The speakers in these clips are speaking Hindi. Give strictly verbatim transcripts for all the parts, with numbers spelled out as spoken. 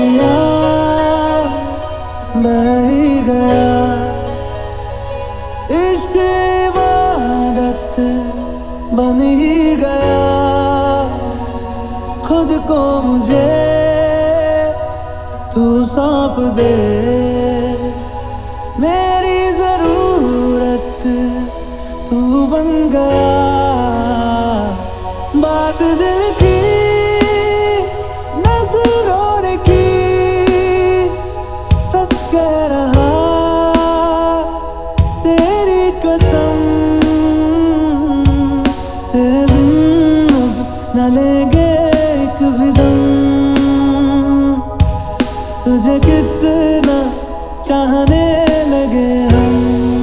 दरिया बह ही गया। इश्क इबादत बन ही गया। खुद को मुझे तू सौंप दे, मेरी जरूरत तू बन गया। बात दिल की नजरों ने की, सच कह रहा तेरी कसम। तेरे बिन अब न लेंगे एक भी दम। तुझे कितना चाहने लगे हम,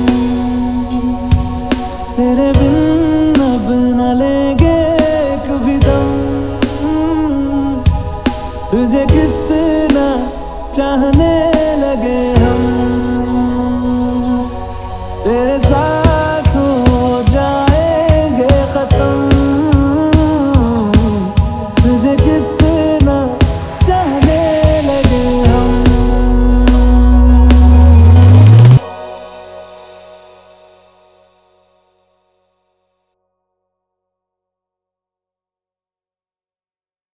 तेरे बिन अब न लेंगे एक भी दम। तुझे कितना चाहने लगे हम, तेरे साथ